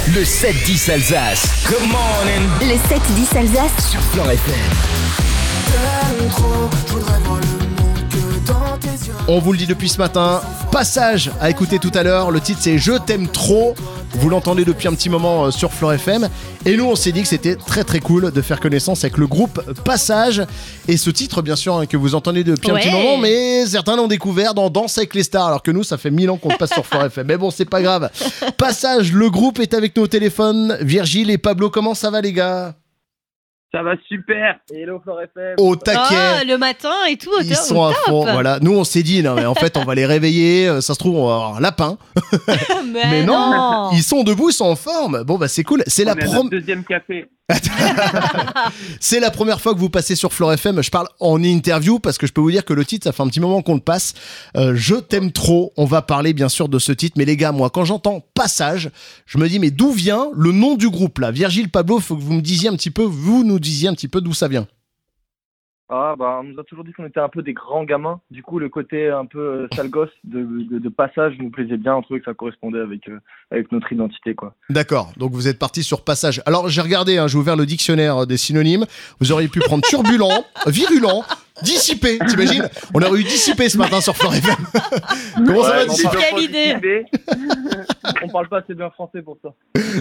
Le 7-10 Alsace. Good morning. Le 7-10 Alsace Sur Fleure FM. On vous le dit depuis ce matin, Passage à écouter tout à l'heure, le titre c'est Je t'aime trop, vous l'entendez depuis un petit moment sur Fleure FM, et nous on s'est dit que c'était très très cool de faire connaissance avec le groupe Passage, et ce titre bien sûr que vous entendez depuis un petit moment, mais certains l'ont découvert dans Danse avec les stars, alors que nous ça fait 1000 ans qu'on le passe sur Fleure FM, mais bon c'est pas grave. Passage, le groupe est avec nous au téléphone, Virgile et Pablo, comment ça va les gars ? Ça va super. Hello Fleure FM. Au taquet. Le matin et tout. Ils sont à fond. Voilà. Nous, on s'est dit, non, mais en fait, on va les réveiller. Ça se trouve, on va avoir un lapin. mais non, ils sont debout, ils sont en forme. Bon, bah, c'est cool. C'est la deuxième café. C'est la première fois que vous passez sur Fleure FM. Je parle en interview parce que je peux vous dire que le titre, ça fait un petit moment qu'on le passe. Je t'aime trop. On va parler bien sûr de ce titre. Mais les gars, moi, quand j'entends Passage, je me dis, mais d'où vient le nom du groupe là ? Virgile, Pablo, faut que vous me disiez un petit peu, vous nous disiez un petit peu d'où ça vient. Ah bah on nous a toujours dit qu'on était un peu des grands gamins. Du coup le côté un peu sale gosse de Passage nous plaisait bien. On trouvait que ça correspondait avec notre identité quoi. D'accord, donc vous êtes parti sur Passage. Alors j'ai regardé, j'ai ouvert le dictionnaire des synonymes. Vous auriez pu prendre turbulent, virulent, dissipé, t'imagines ? On aurait eu dissipé ce matin sur Fleure FM. Comment ça va dissipé ? Quelle idée. On parle pas assez bien français pour ça.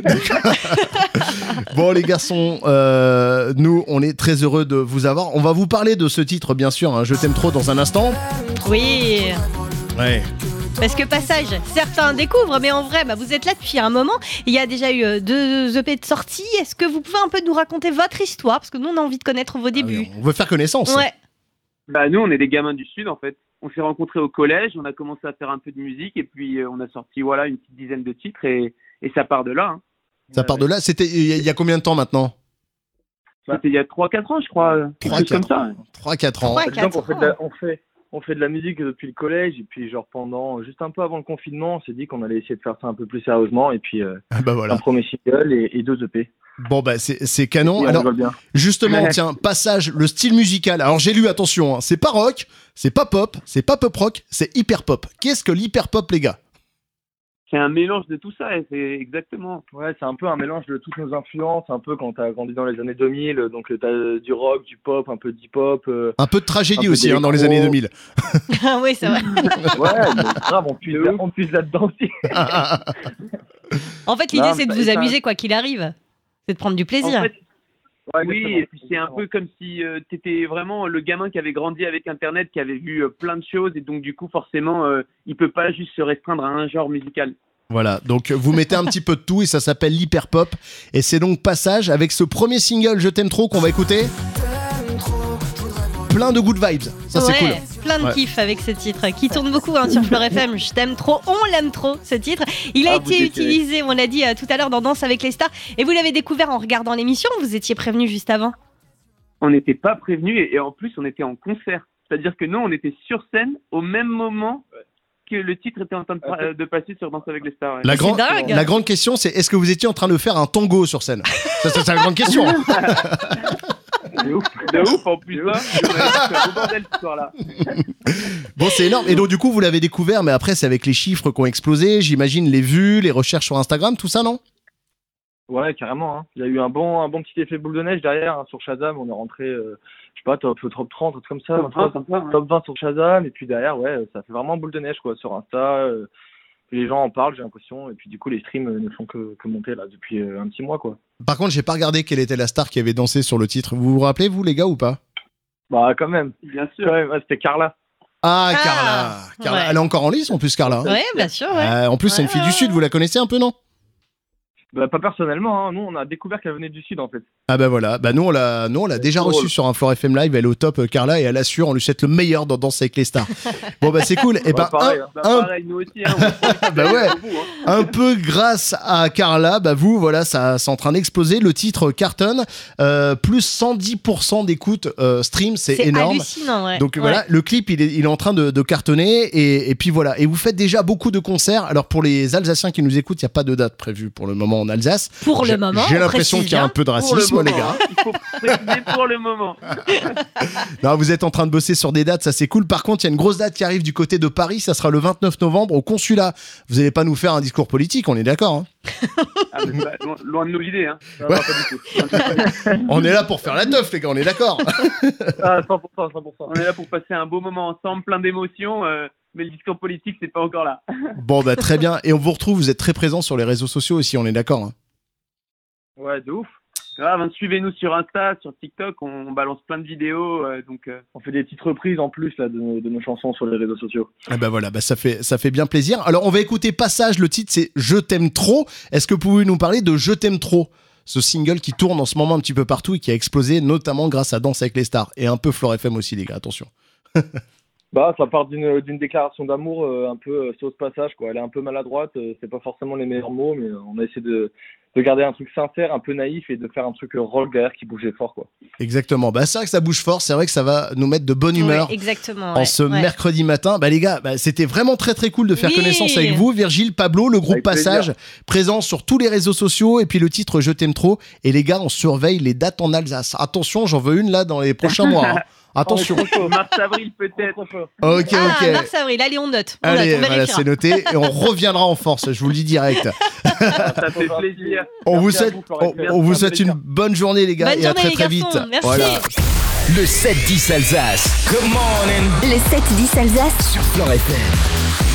Bon les garçons, nous on est très heureux de vous avoir. On va vous parler de ce titre bien sûr, Je t'aime trop dans un instant. Oui. Ouais. Parce que Passage, certains découvrent, mais en vrai, vous êtes là depuis un moment. Il y a déjà eu 2 EP de sortie. Est-ce que vous pouvez un peu nous raconter votre histoire ? Parce que nous on a envie de connaître vos débuts. Oui, on veut faire connaissance. Ouais. Bah nous on est des gamins du Sud en fait. On s'est rencontrés au collège, on a commencé à faire un peu de musique et puis on a sorti une petite dizaine de titres et ça part de là. Hein. Ça part de là. C'était il y a combien de temps maintenant ? C'était il y a 3-4 ans je crois. Quelque chose comme ça. Hein. 3-4 ans. On fait de la musique depuis le collège et puis genre juste un peu avant le confinement, on s'est dit qu'on allait essayer de faire ça un peu plus sérieusement et puis voilà. un premier single et 2 EP. Bon c'est canon. Alors justement tiens, Passage, le style musical. Alors j'ai lu, attention, c'est pas rock, c'est pas pop, c'est pas pop rock, c'est hyper pop. Qu'est-ce que l'hyper pop les gars ? C'est un mélange de tout ça, et c'est exactement. Ouais, c'est un peu un mélange de toutes nos influences, un peu quand t'as grandi dans les années 2000, donc t'as du rock, du pop, un peu d'hip-hop. Un peu de tragédie aussi dans les années 2000. Ah oui, c'est vrai. Ouais, mais grave, on puise là-dedans aussi. En fait, l'idée c'est de vous amuser quoi qu'il arrive. C'est de prendre du plaisir. En fait, oui, et puis c'est un peu comme si t'étais vraiment le gamin qui avait grandi avec Internet, qui avait vu plein de choses, et donc du coup forcément il peut pas juste se restreindre à un genre musical. Voilà, donc vous mettez un petit peu de tout et ça s'appelle l'hyper pop, et c'est donc Passage avec ce premier single Je t'aime trop qu'on va écouter. Plein de good vibes, ça c'est cool. Plein de kiff avec ce titre qui tourne beaucoup sur Fleure FM. Je t'aime trop, on l'aime trop ce titre. Il a été utilisé, on l'a dit tout à l'heure dans Danse avec les stars, et vous l'avez découvert en regardant l'émission. Vous étiez prévenu juste avant? On n'était pas prévenu et en plus on était en concert. C'est-à-dire que nous on était sur scène au même moment que le titre était en train de passer sur Danse avec les stars. Ouais. La grande question c'est, est-ce que vous étiez en train de faire un tango sur scène? C'est la grande question. De ouf en plus. C'est un beau bordel ce soir-là. Bon, c'est énorme. Et donc du coup vous l'avez découvert, mais après c'est avec les chiffres qui ont explosé, j'imagine, les vues, les recherches sur Instagram, tout ça, non? Ouais, carrément. Hein. Il y a eu un bon petit effet boule de neige derrière sur Shazam. On est rentré, je sais pas, top 30, truc comme ça. Top 20 sur Shazam. Et puis derrière, ça fait vraiment boule de neige quoi, sur Insta. Les gens en parlent, j'ai l'impression. Et puis du coup, les streams ne font que monter là depuis un petit mois quoi. Par contre, j'ai pas regardé quelle était la star qui avait dansé sur le titre. Vous vous rappelez, vous les gars, ou pas? Bah quand même. Bien sûr. Ouais, c'était Carla. Carla. Ouais. Elle est encore en lice en plus, Carla. Ouais, bien sûr. Ouais. En plus, c'est une fille du Sud. Vous la connaissez un peu, non? Bah, pas personnellement, hein. Nous on a découvert qu'elle venait du Sud en fait. Ah bah voilà, nous on l'a déjà reçue sur un Fleure FM Live, elle est au top, Carla, et elle assure, on lui souhaite le meilleur dans Danse avec les stars. Bon bah c'est cool, et pareil, nous aussi, hein, bah ouais, un peu grâce à Carla, vous voilà, ça c'est en train d'exploser, le titre cartonne, plus 110% d'écoute stream, c'est énorme. Hallucinant, ouais. Donc voilà, le clip il est en train de cartonner, et puis voilà, et vous faites déjà beaucoup de concerts. Alors pour les Alsaciens qui nous écoutent, il n'y a pas de date prévue pour le moment en Alsace. Pour le moment, j'ai l'impression qu'il y a un peu de racisme, les gars. Il faut préciser pour le moment. Non, vous êtes en train de bosser sur des dates, ça c'est cool. Par contre, il y a une grosse date qui arrive du côté de Paris, ça sera le 29 novembre au consulat. Vous n'allez pas nous faire un discours politique, on est d'accord, hein? Loin de nous l'idée. Hein. Non, pas du tout. On est là pour faire la teuf, les gars, on est d'accord. 100%. On est là pour passer un beau moment ensemble, plein d'émotions, mais le discours politique, c'est pas encore là. Bon, bah très bien. Et on vous retrouve, vous êtes très présents sur les réseaux sociaux aussi, on est d'accord. Ouais, de ouf. Grave, suivez-nous sur Insta, sur TikTok, on balance plein de vidéos, On fait des petites reprises en plus là, de nos chansons sur les réseaux sociaux. Ah bah voilà, bah ça fait bien plaisir. Alors on va écouter Passage, le titre c'est Je t'aime trop. Est-ce que vous pouvez nous parler de Je t'aime trop, ce single qui tourne en ce moment un petit peu partout et qui a explosé notamment grâce à Danse avec les stars et un peu Flore FM aussi les gars, attention. Ça part d'une déclaration d'amour un peu sauce passage quoi. Elle est un peu maladroite, c'est pas forcément les meilleurs mots, mais on a essayé de garder un truc sincère, un peu naïf et de faire un truc rock derrière qui bougeait fort quoi. Exactement, bah c'est vrai que ça bouge fort, c'est vrai que ça va nous mettre de bonne humeur en ce mercredi matin. Bah les gars, c'était vraiment très très cool de faire connaissance avec vous, Virgile, Pablo, le groupe avec Passage, présent sur tous les réseaux sociaux et puis le titre Je t'aime trop. Et les gars, on surveille les dates en Alsace. Attention, j'en veux une là dans les prochains mois. Hein. Attention. Mars-avril peut-être. Ok. Mars-avril, allez on note. Allez, voilà, c'est noté et on reviendra en force, je vous le dis direct. Ça fait plaisir. On vous souhaite une bonne journée les gars bonne et journée, à très vite. Merci. Voilà. Le 7-10 Alsace. Come on in. Le 7-10 Alsace sur Flore FM.